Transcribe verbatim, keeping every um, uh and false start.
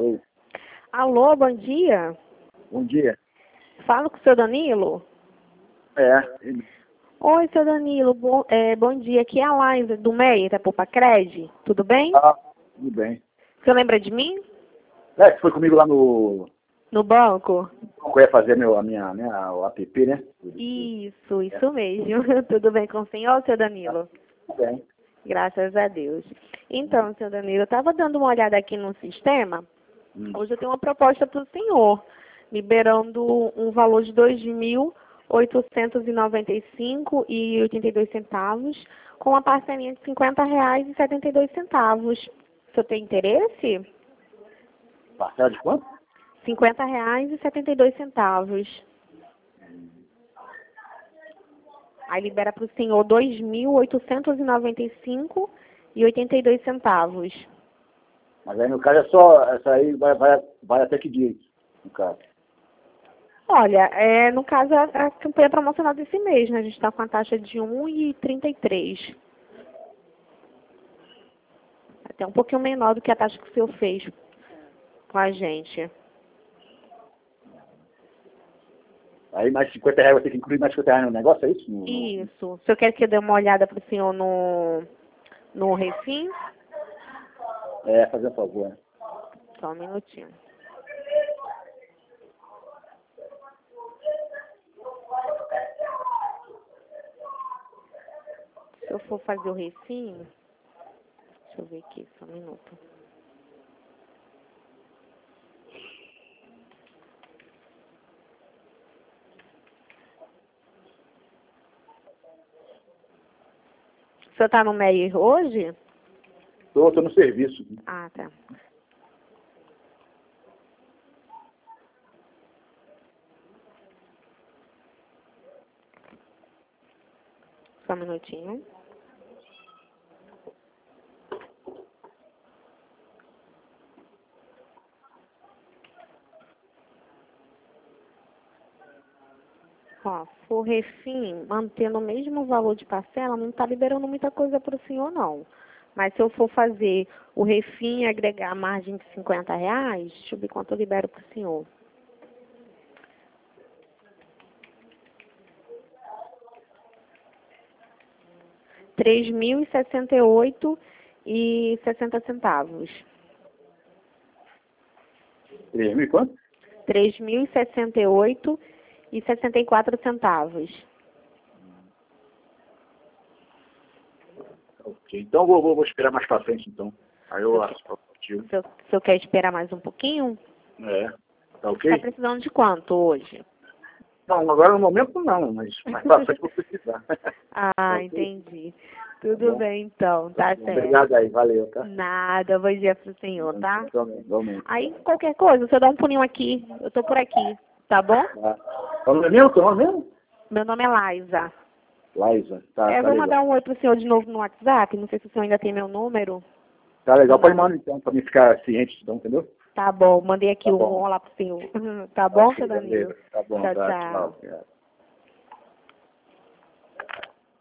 Alô? Alô, bom dia. Bom dia. Falo com o seu Danilo? É. ele- Oi, seu Danilo, bom, é, bom dia. Aqui é a Liza do M E I, da Pupacred. Tudo bem? Ah, tudo bem. Você lembra de mim? É, você foi comigo lá no... No banco? Eu ia fazer meu, a minha, minha, o app, né? Isso, isso mesmo. Tudo bem com o senhor, seu Danilo? Tudo bem. Graças a Deus. Então, seu Danilo, eu estava dando uma olhada aqui no sistema. Hum. Hoje eu tenho uma proposta para o senhor, liberando um valor de dois mil oitocentos e noventa e cinco reais e oitenta e dois centavos, com uma parcelinha de cinquenta reais e setenta e dois centavos. O senhor tem interesse? Parcela de quanto? cinquenta reais e setenta e dois centavos. Aí libera para o senhor dois mil oitocentos e noventa e cinco reais e oitenta e dois centavos. Mas aí no caso é só, essa aí vai, vai, vai até que dia, no caso? Olha, é, no caso, a, a campanha promocional desse mês, né? A gente está com a taxa de um e trinta e três. Até um pouquinho menor do que a taxa que o senhor fez com a gente. Aí mais cinquenta reais vai ter que incluir mais cinquenta reais no negócio, é isso? No- no- Isso. O senhor quer que eu dê uma olhada para o senhor no, no Refim? É, fazer um favor, né? Só um minutinho. Se eu for fazer o Refim, deixa eu ver aqui, só um minuto. O senhor está no M E I hoje? Tô, tô no serviço. Ah, tá. Só um minutinho. Ó, for Refim, mantendo o mesmo valor de parcela, não está liberando muita coisa para o senhor, não. Mas se eu for fazer o Refim e agregar a margem de cinquenta reais, deixa eu ver quanto eu libero para o senhor. três mil e sessenta e oito reais e sessenta centavos. Três mil e quanto? três mil e sessenta e oito reais e sessenta e quatro centavos. Ok, então vou, vou, vou esperar mais pra frente, então. Aí eu acho que O senhor, o senhor quer esperar mais um pouquinho? É, tá ok? Está precisando de quanto hoje? Não, agora no momento não, mas mais pra frente vou precisar. Ah, Ok? entendi. Tudo Tá bom? bem, então. Tá certo. Obrigado aí, valeu, tá? Nada. Bom dia pro senhor, tá? Igualmente, igualmente. Aí, qualquer coisa, você dá um pulinho aqui. Eu tô por aqui. Tá bom? Tá. O nome é meu? Teu nome mesmo? Meu nome é Liza. Liza. Tá, É, eu tá vou legal. mandar um oi pro senhor de novo no WhatsApp. Não sei se o senhor ainda tem meu número. Tá legal. Pode Não. mandar então, pra mim ficar ciente, então, entendeu? Tá bom. Mandei aqui Tá um bom. olá pro senhor. Tá bom, Ok, seu Danilo? beleza. Tá bom, Tchau, tá. tchau. Tchau.